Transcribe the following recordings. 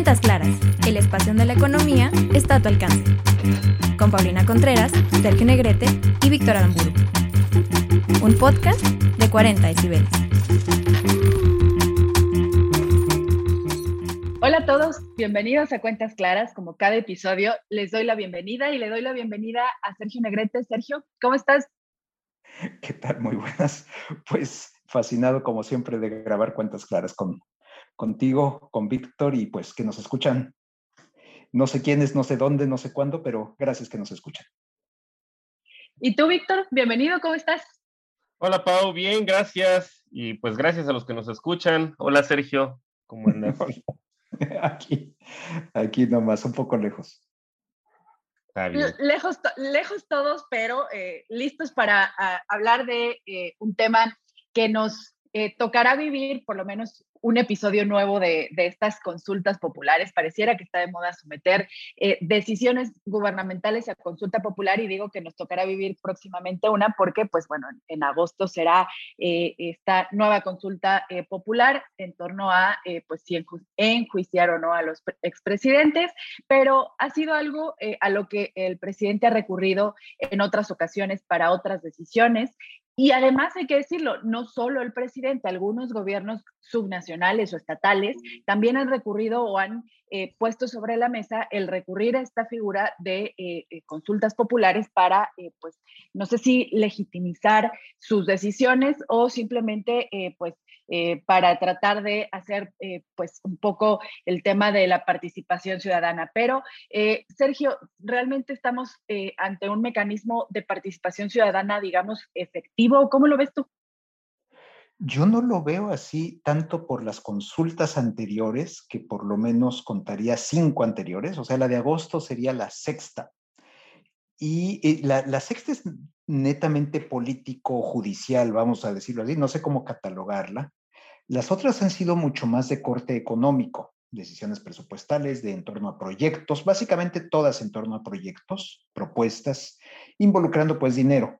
Cuentas Claras, el espacio donde la economía está a tu alcance. Con Paulina Contreras, Sergio Negrete y Víctor Aramburu. Un podcast de 40 decibeles. Hola a todos, bienvenidos a Cuentas Claras. Como cada episodio, les doy la bienvenida y le doy la bienvenida a Sergio Negrete. Sergio, ¿cómo estás? ¿Qué tal? Muy buenas. Pues fascinado como siempre de grabar Cuentas Claras contigo, con Víctor y pues que nos escuchan. No sé quiénes, no sé dónde, no sé cuándo, pero gracias que nos escuchan. Y tú, Víctor, bienvenido, ¿cómo estás? Hola, Pau, bien, gracias. Y pues gracias a los que nos escuchan. Hola, Sergio, ¿cómo andas? Aquí nomás, un poco lejos. Está bien. Lejos todos, pero listos para hablar de un tema que nos tocará vivir por lo menos un episodio nuevo de estas consultas populares. Pareciera que está de moda someter decisiones gubernamentales a consulta popular, y digo que nos tocará vivir próximamente una porque, pues bueno, en agosto será esta nueva consulta popular en torno a, pues si enjuiciar o no a los expresidentes, pero ha sido algo a lo que el presidente ha recurrido en otras ocasiones para otras decisiones. Y además hay que decirlo, no solo el presidente, algunos gobiernos subnacionales o estatales también han recurrido o han puesto sobre la mesa el recurrir a esta figura de consultas populares para, pues, no sé si legitimizar sus decisiones o simplemente, para tratar de hacer, pues, un poco el tema de la participación ciudadana. Pero, Sergio, ¿realmente estamos ante un mecanismo de participación ciudadana, digamos, efectivo? ¿Cómo lo ves tú? Yo no lo veo así tanto por las consultas anteriores, que por lo menos contaría 5 anteriores, o sea, la de agosto sería la sexta. Y la sexta es netamente político-judicial, vamos a decirlo así, no sé cómo catalogarla. Las otras han sido mucho más de corte económico, decisiones presupuestales, de en torno a proyectos, básicamente todas en torno a proyectos, propuestas, involucrando pues dinero,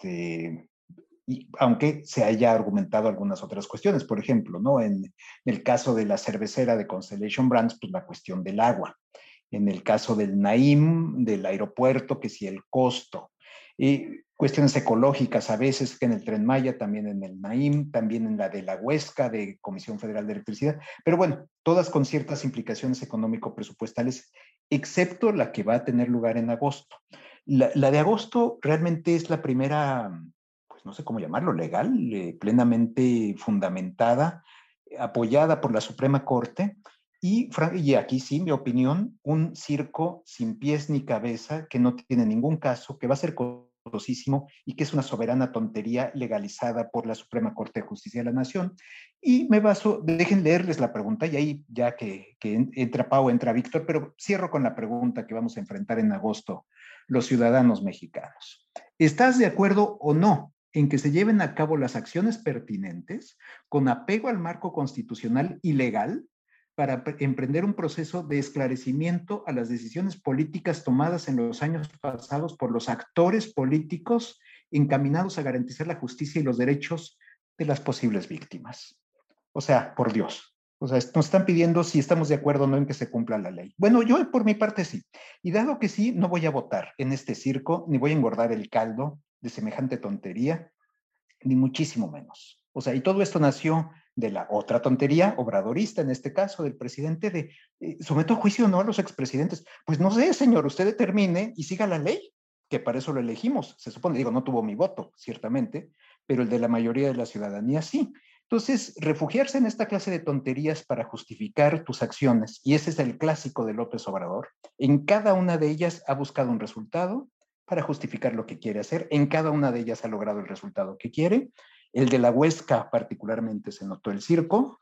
y aunque se haya argumentado algunas otras cuestiones, por ejemplo, ¿no? En el caso de la cervecera de Constellation Brands, pues la cuestión del agua. En el caso del Naim, del aeropuerto, que si el costo. Cuestiones ecológicas a veces, que en el Tren Maya, también en el Naim, también en la de la Huesca, de Comisión Federal de Electricidad. Pero bueno, todas con ciertas implicaciones económico-presupuestales, excepto la que va a tener lugar en agosto. La de agosto realmente es la primera, pues no sé cómo llamarlo, legal, plenamente fundamentada, apoyada por la Suprema Corte, y aquí sí, mi opinión, un circo sin pies ni cabeza, que no tiene ningún caso, que va a ser costosísimo y que es una soberana tontería legalizada por la Suprema Corte de Justicia de la Nación. Y me baso, dejen leerles la pregunta, y ahí ya que entra Pau, entra Víctor, pero cierro con la pregunta que vamos a enfrentar en agosto los ciudadanos mexicanos. ¿Estás de acuerdo o no en que se lleven a cabo las acciones pertinentes con apego al marco constitucional y legal para emprender un proceso de esclarecimiento a las decisiones políticas tomadas en los años pasados por los actores políticos encaminados a garantizar la justicia y los derechos de las posibles víctimas? O sea, por Dios. O sea, nos están pidiendo si estamos de acuerdo o no en que se cumpla la ley. Bueno, yo por mi parte sí. Y dado que sí, no voy a votar en este circo, ni voy a engordar el caldo de semejante tontería, ni muchísimo menos. O sea, y todo esto nació de la otra tontería obradorista, en este caso, del presidente, de someto a juicio o no a los expresidentes. Pues no sé, señor, usted determine y siga la ley, que para eso lo elegimos. Se supone, digo, no tuvo mi voto, ciertamente, pero el de la mayoría de la ciudadanía sí. Entonces, refugiarse en esta clase de tonterías para justificar tus acciones, y ese es el clásico de López Obrador, en cada una de ellas ha buscado un resultado para justificar lo que quiere hacer. En cada una de ellas ha logrado el resultado que quiere. El de la Huesca particularmente se notó el circo,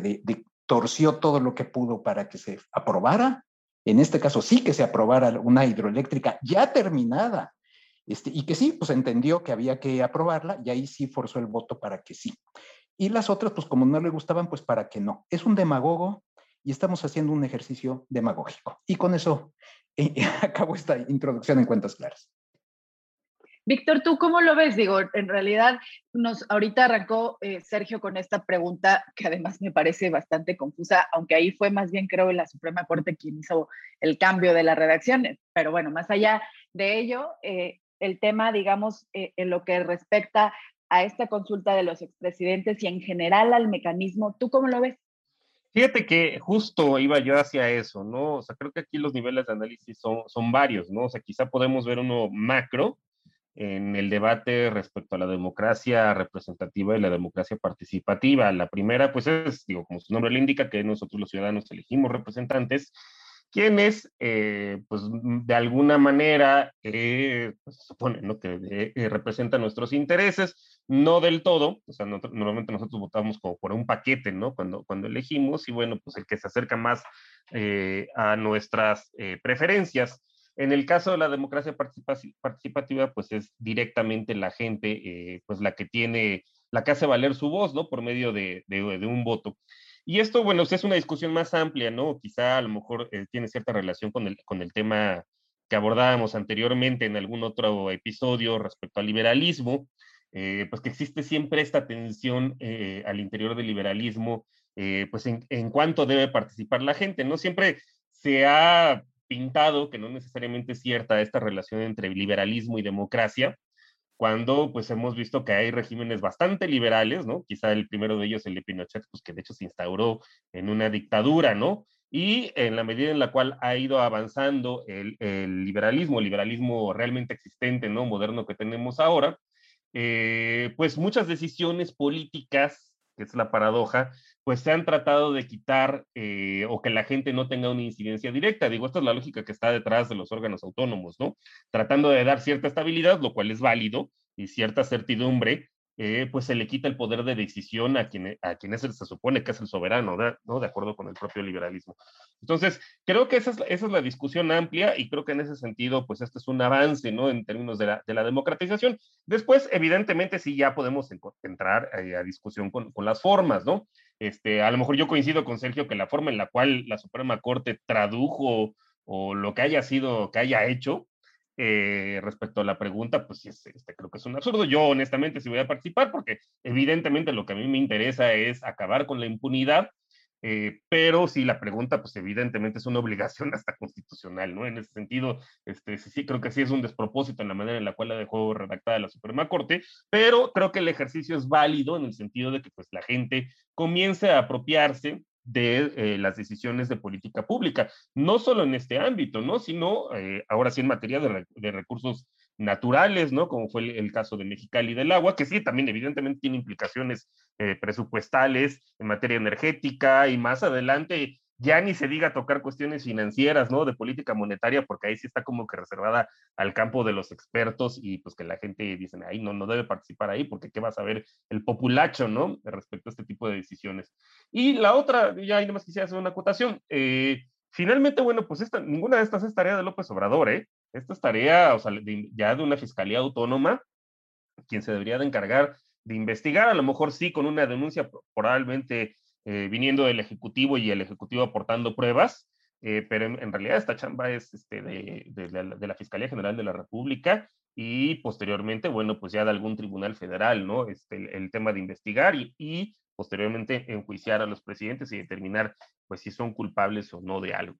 torció todo lo que pudo para que se aprobara. En este caso sí que se aprobara una hidroeléctrica ya terminada, y que sí, pues entendió que había que aprobarla, y ahí sí forzó el voto para que sí. Y las otras, pues como no le gustaban, pues para que no. Es un demagogo y estamos haciendo un ejercicio demagógico. Y con eso acabo esta introducción en Cuentas Claras. Víctor, ¿tú cómo lo ves? Digo, en realidad ahorita arrancó Sergio con esta pregunta que además me parece bastante confusa, aunque ahí fue más bien creo la Suprema Corte quien hizo el cambio de la redacción, pero bueno, más allá de ello, el tema, digamos, en lo que respecta a esta consulta de los expresidentes y en general al mecanismo, ¿tú cómo lo ves? Fíjate que justo iba yo hacia eso, ¿no? O sea, creo que aquí los niveles de análisis son varios, ¿no? O sea, quizá podemos ver uno macro en el debate respecto a la democracia representativa y la democracia participativa. La primera, pues es, digo, como su nombre le indica, que nosotros los ciudadanos elegimos representantes, quienes, pues, de alguna manera, pues, se supone, ¿no? Que representan nuestros intereses, no del todo, o sea, normalmente nosotros votamos como por un paquete, ¿no? Cuando elegimos, y bueno, pues el que se acerca más a nuestras preferencias. En el caso de la democracia participativa, pues es directamente la gente, pues la que hace valer su voz, ¿no? Por medio de un voto. Y esto, bueno, es una discusión más amplia, ¿no? Quizá a lo mejor tiene cierta relación con el tema que abordábamos anteriormente en algún otro episodio respecto al liberalismo, pues que existe siempre esta tensión al interior del liberalismo, pues en cuánto debe participar la gente, ¿no? Siempre se ha pintado que no necesariamente es cierta esta relación entre liberalismo y democracia, cuando pues hemos visto que hay regímenes bastante liberales, ¿no? Quizá el primero de ellos, el de Pinochet, pues que de hecho se instauró en una dictadura, ¿no? Y en la medida en la cual ha ido avanzando el liberalismo realmente existente, ¿no? Moderno que tenemos ahora, pues muchas decisiones políticas, que es la paradoja, pues se han tratado de quitar o que la gente no tenga una incidencia directa. Digo, esta es la lógica que está detrás de los órganos autónomos, ¿no? Tratando de dar cierta estabilidad, lo cual es válido, y cierta certidumbre, pues se le quita el poder de decisión a quien se supone que es el soberano, ¿no? De acuerdo con el propio liberalismo. Entonces, creo que esa es la discusión amplia, y creo que en ese sentido, pues este es un avance, ¿no? En términos de la democratización. Después, evidentemente, sí ya podemos entrar a discusión con las formas, ¿no? A lo mejor yo coincido con Sergio que la forma en la cual la Suprema Corte tradujo o lo que haya sido, que haya hecho, respecto a la pregunta, pues creo que es un absurdo. Yo honestamente sí voy a participar porque evidentemente lo que a mí me interesa es acabar con la impunidad, pero sí la pregunta pues evidentemente es una obligación hasta constitucional, ¿no? En ese sentido, sí creo que sí es un despropósito en la manera en la cual la dejó redactada la Suprema Corte, pero creo que el ejercicio es válido en el sentido de que pues la gente comience a apropiarse de las decisiones de política pública, no solo en este ámbito, ¿no? Sino ahora sí en materia de recursos naturales, ¿no? Como fue el caso de Mexicali del agua, que sí, también evidentemente tiene implicaciones presupuestales en materia energética, y más adelante ya ni se diga tocar cuestiones financieras, ¿no? De política monetaria, porque ahí sí está como que reservada al campo de los expertos, y pues que la gente dice, ahí no debe participar ahí, porque qué va a saber el populacho, ¿no? Respecto a este tipo de decisiones. Y la otra, ya ahí nomás quisiera hacer una acotación. Finalmente, bueno, pues ninguna de estas es tarea de López Obrador, ¿eh? Esta es tarea, o sea, ya de una fiscalía autónoma, quien se debería de encargar de investigar, a lo mejor sí con una denuncia probablemente viniendo del Ejecutivo y el Ejecutivo aportando pruebas, pero en realidad esta chamba es de la Fiscalía General de la República, y posteriormente, bueno, pues ya de algún tribunal federal, ¿no? El tema de investigar y posteriormente enjuiciar a los presidentes y determinar, pues, si son culpables o no de algo.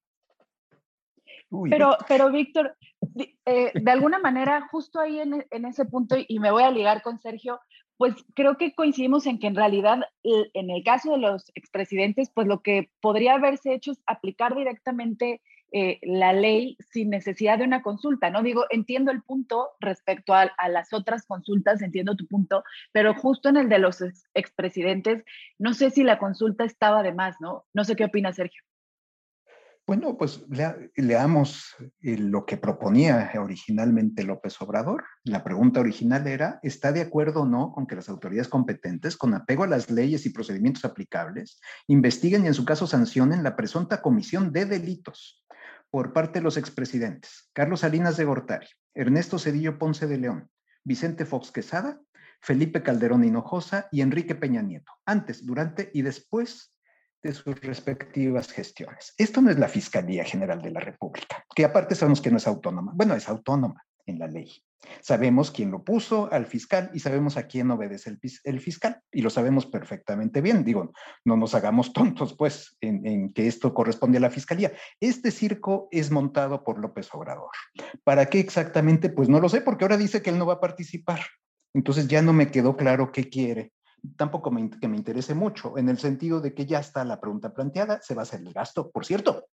Pero Víctor, de alguna manera, justo ahí en ese punto, y me voy a ligar con Sergio, pues creo que coincidimos en que en realidad, en el caso de los expresidentes, pues lo que podría haberse hecho es aplicar directamente la ley sin necesidad de una consulta, ¿no? Digo, entiendo el punto respecto a las otras consultas, entiendo tu punto, pero justo en el de los expresidentes, no sé si la consulta estaba de más, ¿no? No sé qué opina Sergio. Bueno, pues leamos lo que proponía originalmente López Obrador. La pregunta original era, ¿está de acuerdo o no con que las autoridades competentes, con apego a las leyes y procedimientos aplicables, investiguen y en su caso sancionen la presunta comisión de delitos por parte de los expresidentes Carlos Salinas de Gortari, Ernesto Zedillo Ponce de León, Vicente Fox Quesada, Felipe Calderón Hinojosa y Enrique Peña Nieto, antes, durante y después de sus respectivas gestiones? Esto no es la Fiscalía General de la República, que aparte sabemos que no es autónoma. Bueno, es autónoma, en la ley. Sabemos quién lo puso al fiscal y sabemos a quién obedece el fiscal y lo sabemos perfectamente bien. Digo, no nos hagamos tontos pues en que esto corresponde a la fiscalía. Este circo es montado por López Obrador. ¿Para qué exactamente? Pues no lo sé, porque ahora dice que él no va a participar. Entonces ya no me quedó claro qué quiere. Tampoco que me interese mucho, en el sentido de que ya está la pregunta planteada, se va a hacer el gasto. Por cierto,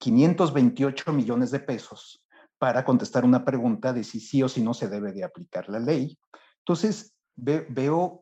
528 millones de pesos para contestar una pregunta de si sí o si no se debe de aplicar la ley. Entonces, veo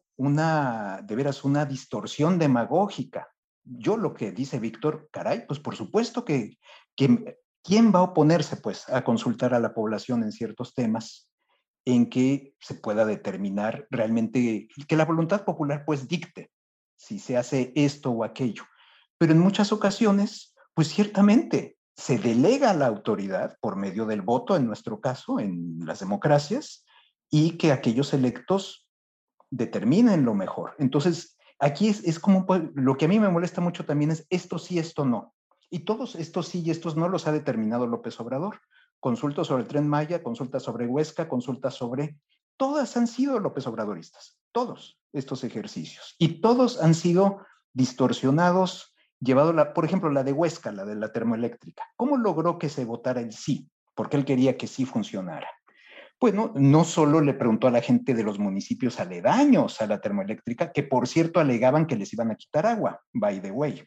de veras una distorsión demagógica. Yo lo que dice Víctor, caray, pues por supuesto que ¿quién va a oponerse pues a consultar a la población en ciertos temas en que se pueda determinar realmente, que la voluntad popular pues dicte si se hace esto o aquello? Pero en muchas ocasiones, pues ciertamente se delega la autoridad por medio del voto, en nuestro caso, en las democracias, y que aquellos electos determinen lo mejor. Entonces, aquí es como, lo que a mí me molesta mucho también es esto sí, esto no. Y todos estos sí y estos no los ha determinado López Obrador. Consultas sobre el Tren Maya, consultas sobre Huesca, consultas sobre... Todas han sido López Obradoristas, todos estos ejercicios. Y todos han sido distorsionados, por ejemplo, la de Huesca, la de la termoeléctrica. ¿Cómo logró que se votara el sí? Porque él quería que sí funcionara. Pues no solo le preguntó a la gente de los municipios aledaños a la termoeléctrica, que por cierto alegaban que les iban a quitar agua, by the way.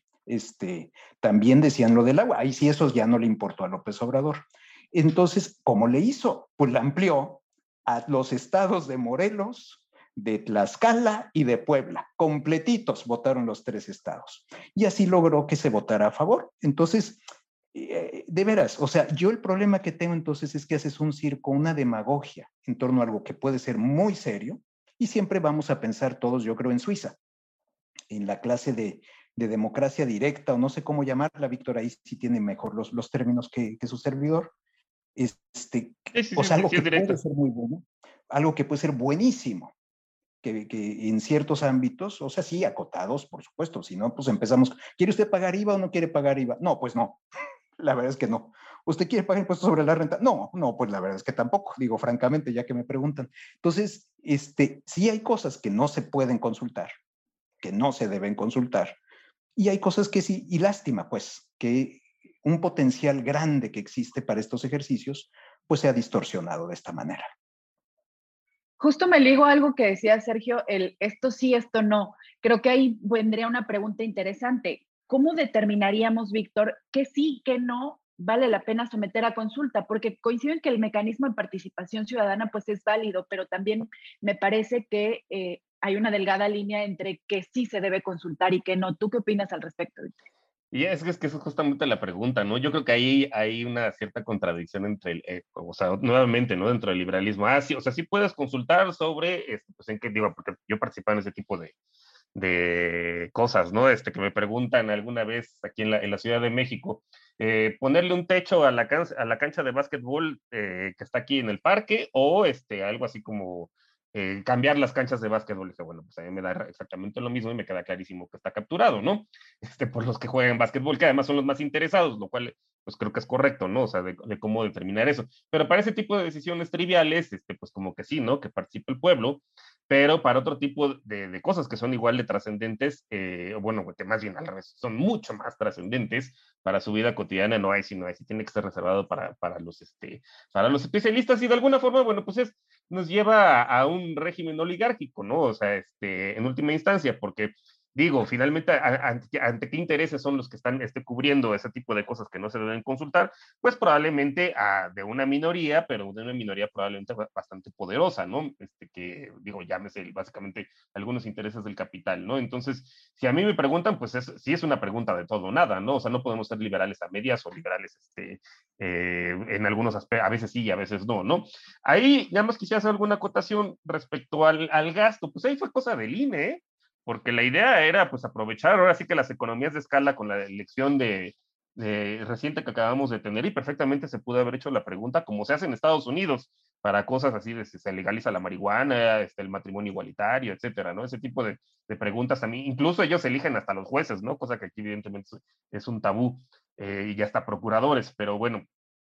También decían lo del agua, ahí sí eso ya no le importó a López Obrador. Entonces, ¿cómo le hizo? Pues la amplió a los estados de Morelos, de Tlaxcala y de Puebla. Completitos votaron los 3 estados. Y así logró que se votara a favor. Entonces, de veras, o sea, yo el problema que tengo entonces es que haces un circo, una demagogia en torno a algo que puede ser muy serio y siempre vamos a pensar todos, yo creo, en Suiza, en la clase de democracia directa o no sé cómo llamarla. Víctor ahí sí tiene mejor los términos que su servidor. O sea, algo que puede ser muy bueno, algo que puede ser buenísimo, que en ciertos ámbitos, o sea, sí, acotados, por supuesto, si no, pues empezamos, ¿quiere usted pagar IVA o no quiere pagar IVA? No, pues no, la verdad es que no. ¿Usted quiere pagar impuestos sobre la renta? No, pues la verdad es que tampoco, digo francamente, ya que me preguntan. Entonces, sí hay cosas que no se pueden consultar, que no se deben consultar, y hay cosas que sí, y lástima, pues, que un potencial grande que existe para estos ejercicios, pues se ha distorsionado de esta manera. Justo me ligo a algo que decía Sergio, esto sí, esto no. Creo que ahí vendría una pregunta interesante. ¿Cómo determinaríamos, Víctor, que sí, que no vale la pena someter a consulta? Porque coincido en que el mecanismo de participación ciudadana pues es válido, pero también me parece que hay una delgada línea entre que sí se debe consultar y que no. ¿Tú qué opinas al respecto, Víctor? Y es que eso es justamente la pregunta, ¿no? Yo creo que ahí hay una cierta contradicción entre, o sea, nuevamente, ¿no? Dentro del liberalismo. Sí, o sea, sí puedes consultar sobre, pues en qué digo, porque yo participaba en ese tipo de cosas, ¿no? Que me preguntan alguna vez aquí en la Ciudad de México, ponerle un techo a la cancha de básquetbol que está aquí en el parque, o algo así como cambiar las canchas de básquetbol. Y dije, bueno, pues a mí me da exactamente lo mismo y me queda clarísimo que está capturado, ¿no? Por los que juegan básquetbol, que además son los más interesados, lo cual pues creo que es correcto, ¿no? O sea, de cómo determinar eso. Pero para ese tipo de decisiones triviales, pues como que sí, ¿no? Que participe el pueblo, pero para otro tipo de cosas que son igual de trascendentes, bueno, que más bien a la vez son mucho más trascendentes para su vida cotidiana, no hay, sino sí tiene que ser reservado para los especialistas, y de alguna forma, bueno, pues nos lleva a un régimen oligárquico, ¿no? O sea, en última instancia, porque digo, finalmente, ¿ante qué intereses son los que están cubriendo ese tipo de cosas que no se deben consultar? Pues probablemente de una minoría, pero de una minoría probablemente bastante poderosa, ¿no? Que, digo, llámese básicamente algunos intereses del capital, ¿no? Entonces, si a mí me preguntan, pues sí es una pregunta de todo o nada, ¿no? O sea, no podemos ser liberales a medias o liberales en algunos aspectos, a veces sí y a veces no, ¿no? Ahí, nada más quisiera hacer alguna acotación respecto al gasto, pues ahí fue cosa del INE, ¿eh? Porque la idea era pues aprovechar ahora sí que las economías de escala con la elección reciente que acabamos de tener, y perfectamente se pudo haber hecho la pregunta como se hace en Estados Unidos para cosas así de si se legaliza la marihuana, el matrimonio igualitario, etcétera, ¿no? Ese tipo de preguntas a mí, incluso ellos eligen hasta los jueces, ¿no? Cosa que aquí evidentemente es un tabú, y ya hasta procuradores, pero bueno,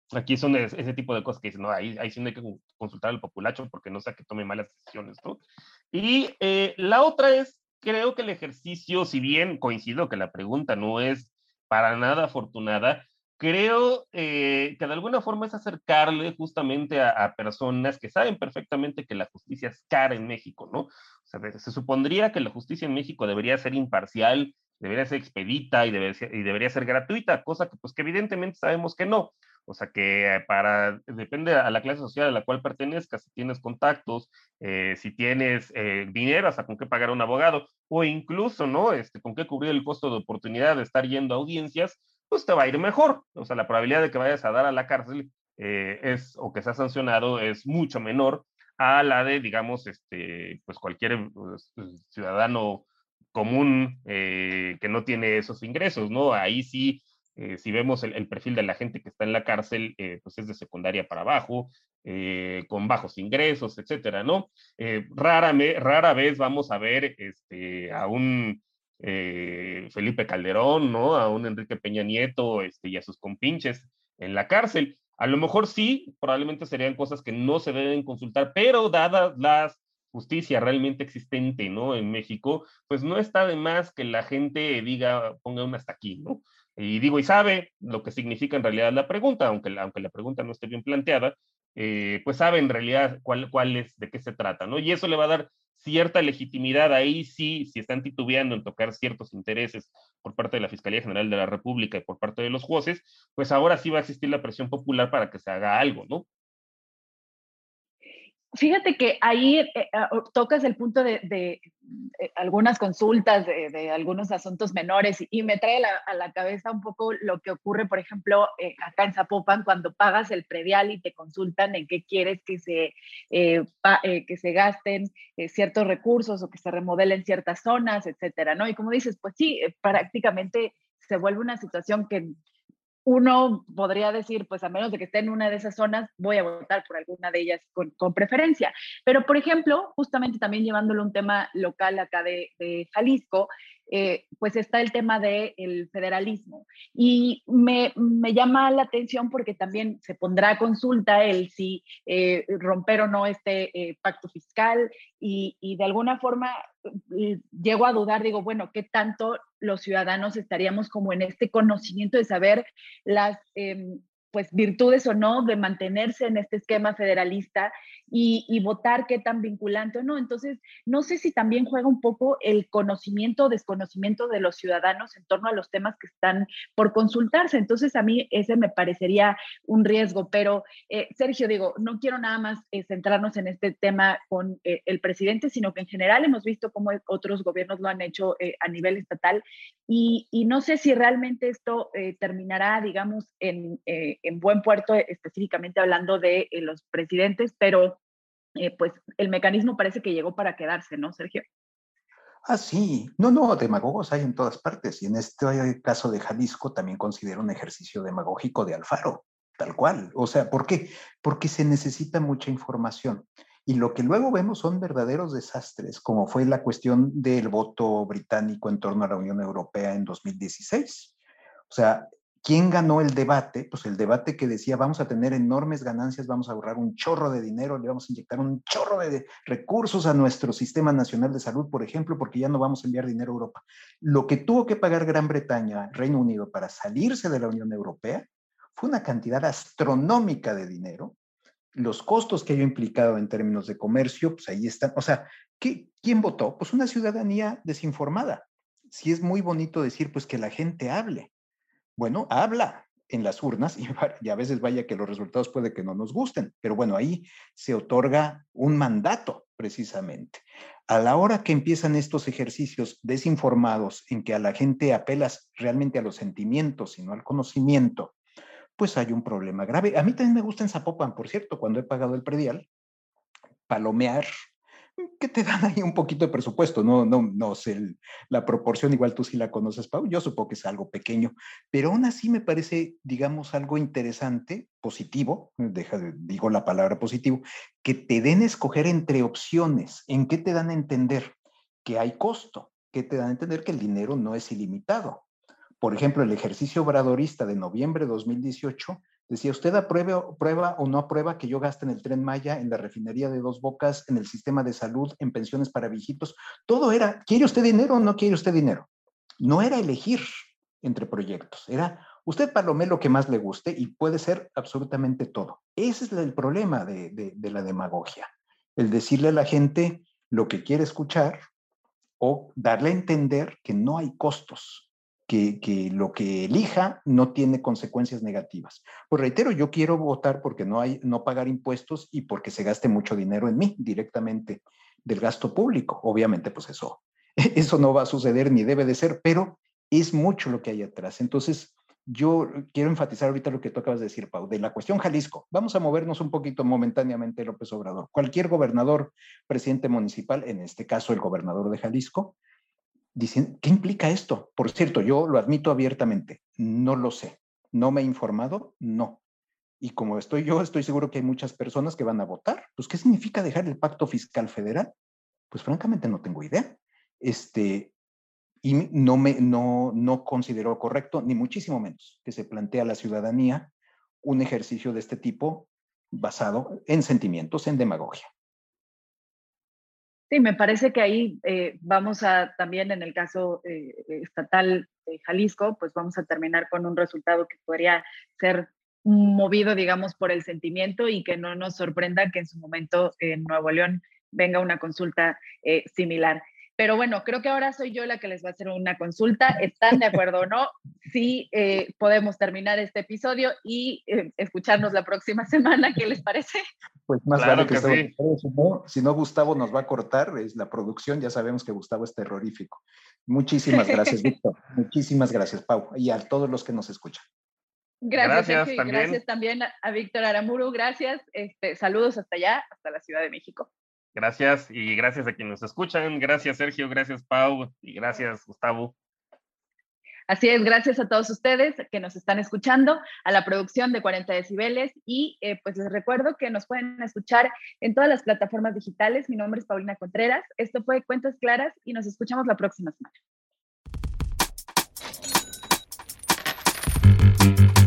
Aquí son ese tipo de cosas que dicen, no, ahí sí no hay que consultar al populacho porque no sea que tome malas decisiones, ¿no? Y la otra es, creo que el ejercicio, si bien coincido que la pregunta no es para nada afortunada, creo que de alguna forma es acercarle justamente a personas que saben perfectamente que la justicia es cara en México, ¿no? O sea, se supondría que la justicia en México debería ser imparcial, debería ser expedita y debería ser gratuita, cosa que pues que evidentemente sabemos que no. O sea que depende a la clase social a la cual pertenezcas, si tienes contactos, si tienes dinero, hasta con qué pagar a un abogado, o incluso, ¿no? Con qué cubrir el costo de oportunidad de estar yendo a audiencias, pues te va a ir mejor. O sea, la probabilidad de que vayas a dar a la cárcel o que seas sancionado es mucho menor a la de, digamos, pues cualquier ciudadano común que no tiene esos ingresos, ¿no? Ahí sí si vemos el perfil de la gente que está en la cárcel, pues es de secundaria para abajo, con bajos ingresos, etcétera, ¿no? Rara vez vamos a ver a un Felipe Calderón, ¿no? A un Enrique Peña Nieto y a sus compinches en la cárcel. A lo mejor sí, probablemente serían cosas que no se deben consultar, pero dadas las justicia realmente existente, ¿no? En México, pues no está de más que la gente diga, ponga un hasta aquí, ¿no? Y digo, y sabe lo que significa en realidad la pregunta, aunque la pregunta no esté bien planteada, pues sabe en realidad cuál es, de qué se trata, ¿no? Y eso le va a dar cierta legitimidad ahí sí, si están titubeando en tocar ciertos intereses por parte de la Fiscalía General de la República y por parte de los jueces, pues ahora sí va a existir la presión popular para que se haga algo, ¿no? Fíjate que ahí tocas el punto de algunas consultas, de algunos asuntos menores, y me trae a la cabeza un poco lo que ocurre, por ejemplo, acá en Zapopan, cuando pagas el predial y te consultan en qué quieres que se gasten ciertos recursos o que se remodelen ciertas zonas, etcétera, ¿no? Y como dices, pues sí, prácticamente se vuelve una situación que uno podría decir, pues a menos de que esté en una de esas zonas, voy a votar por alguna de ellas con preferencia. Pero, por ejemplo, justamente también llevándolo a un tema local acá de Jalisco, pues está el tema del federalismo. Y me llama la atención porque también se pondrá a consulta el si romper o no este pacto fiscal y de alguna forma llego a dudar, digo, bueno, ¿qué tanto los ciudadanos estaríamos como en este conocimiento de saber las pues virtudes o no de mantenerse en este esquema federalista y votar qué tan vinculante o no? Entonces, no sé si también juega un poco el conocimiento o desconocimiento de los ciudadanos en torno a los temas que están por consultarse. Entonces, a mí ese me parecería un riesgo, pero Sergio, digo, no quiero nada más centrarnos en este tema con el presidente, sino que en general hemos visto cómo otros gobiernos lo han hecho a nivel estatal y no sé si realmente esto terminará, digamos, en buen puerto, específicamente hablando de los presidentes, pero pues el mecanismo parece que llegó para quedarse, ¿no, Sergio? Ah, sí. No, no, demagogos hay en todas partes. Y en este caso de Jalisco también considero un ejercicio demagógico de Alfaro, tal cual. O sea, ¿por qué? Porque se necesita mucha información. Y lo que luego vemos son verdaderos desastres, como fue la cuestión del voto británico en torno a la Unión Europea en 2016. O sea, ¿quién ganó el debate? Pues el debate que decía vamos a tener enormes ganancias, vamos a ahorrar un chorro de dinero, le vamos a inyectar un chorro de recursos a nuestro sistema nacional de salud, por ejemplo, porque ya no vamos a enviar dinero a Europa. Lo que tuvo que pagar Gran Bretaña, Reino Unido, para salirse de la Unión Europea fue una cantidad astronómica de dinero. Los costos que ello implicado en términos de comercio, pues ahí están. O sea, ¿quién votó? Pues una ciudadanía desinformada. Sí es muy bonito decir, pues que la gente hable. Bueno, habla en las urnas y a veces vaya que los resultados puede que no nos gusten, pero bueno, ahí se otorga un mandato precisamente. A la hora que empiezan estos ejercicios desinformados en que a la gente apelas realmente a los sentimientos y no al conocimiento, pues hay un problema grave. A mí también me gusta en Zapopan, por cierto, cuando he pagado el predial, palomear, que te dan ahí un poquito de presupuesto, no sé la proporción, igual tú sí la conoces, Pau, yo supongo que es algo pequeño, pero aún así me parece, digamos, algo interesante, positivo, digo la palabra positivo, que te den a escoger entre opciones, ¿en qué te dan a entender? Que hay costo, que te dan a entender que el dinero no es ilimitado. Por ejemplo, el ejercicio obradorista de noviembre de 2018 Decía, ¿usted prueba o no aprueba que yo gaste en el Tren Maya, en la refinería de Dos Bocas, en el sistema de salud, en pensiones para viejitos? Todo era, ¿quiere usted dinero o no quiere usted dinero? No era elegir entre proyectos, era usted palomé lo que más le guste y puede ser absolutamente todo. Ese es el problema de la demagogia, el decirle a la gente lo que quiere escuchar o darle a entender que no hay costos, que lo que elija no tiene consecuencias negativas. Pues reitero, yo quiero votar porque no pagar impuestos y porque se gaste mucho dinero en mí directamente del gasto público. Obviamente, pues eso no va a suceder ni debe de ser, pero es mucho lo que hay atrás. Entonces, yo quiero enfatizar ahorita lo que tú acabas de decir, Pau, de la cuestión Jalisco. Vamos a movernos un poquito momentáneamente, López Obrador. Cualquier gobernador, presidente municipal, en este caso el gobernador de Jalisco, dicen, ¿qué implica esto? Por cierto, yo lo admito abiertamente, no lo sé. ¿No me he informado? No. Y como estoy seguro que hay muchas personas que van a votar. Pues, ¿qué significa dejar el pacto fiscal federal? Pues, francamente, no tengo idea. Y no considero correcto, ni muchísimo menos, que se plantea a la ciudadanía un ejercicio de este tipo basado en sentimientos, en demagogia. Sí, me parece que ahí vamos a también en el caso estatal de Jalisco, pues vamos a terminar con un resultado que podría ser movido, digamos, por el sentimiento y que no nos sorprenda que en su momento en Nuevo León venga una consulta similar. Pero bueno, creo que ahora soy yo la que les va a hacer una consulta. ¿Están de acuerdo o no? Sí, podemos terminar este episodio y escucharnos la próxima semana. ¿Qué les parece? Pues más claro vale que sí. Si no, Gustavo nos va a cortar. Es la producción, ya sabemos que Gustavo es terrorífico. Muchísimas gracias, Víctor. Muchísimas gracias, Pau. Y a todos los que nos escuchan. Gracias Sergio, y gracias también a Víctor Aramburu. Gracias. Saludos hasta allá, hasta la Ciudad de México. Gracias, y gracias a quienes nos escuchan. Gracias, Sergio, gracias, Pau, y gracias, Gustavo. Así es, gracias a todos ustedes que nos están escuchando, a la producción de 40 decibeles, y pues les recuerdo que nos pueden escuchar en todas las plataformas digitales. Mi nombre es Paulina Contreras, esto fue Cuentas Claras y nos escuchamos la próxima semana.